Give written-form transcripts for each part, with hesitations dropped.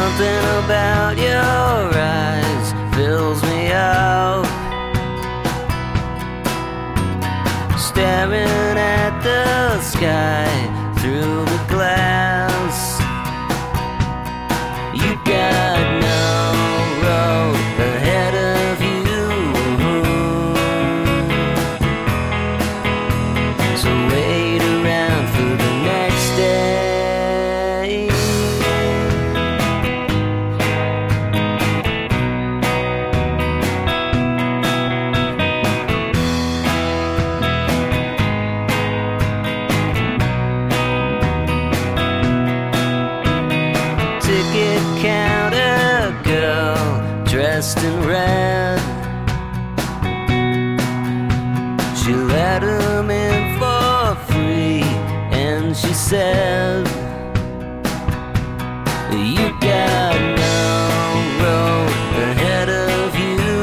Something about your eyes fills me out. Staring at the sky through the glass. You got no road ahead of you, so wait around for the next day. Ticket counter girl dressed in red. She let him in for free, and she said, you got no road ahead of you,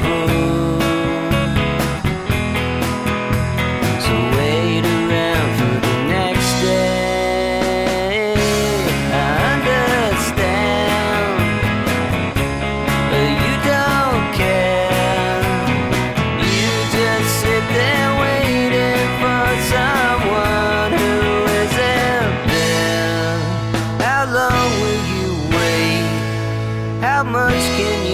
so wait around for the next day. I understand, but you don't care. You just sit there waiting for someone who isn't there. How long will you wait? How much can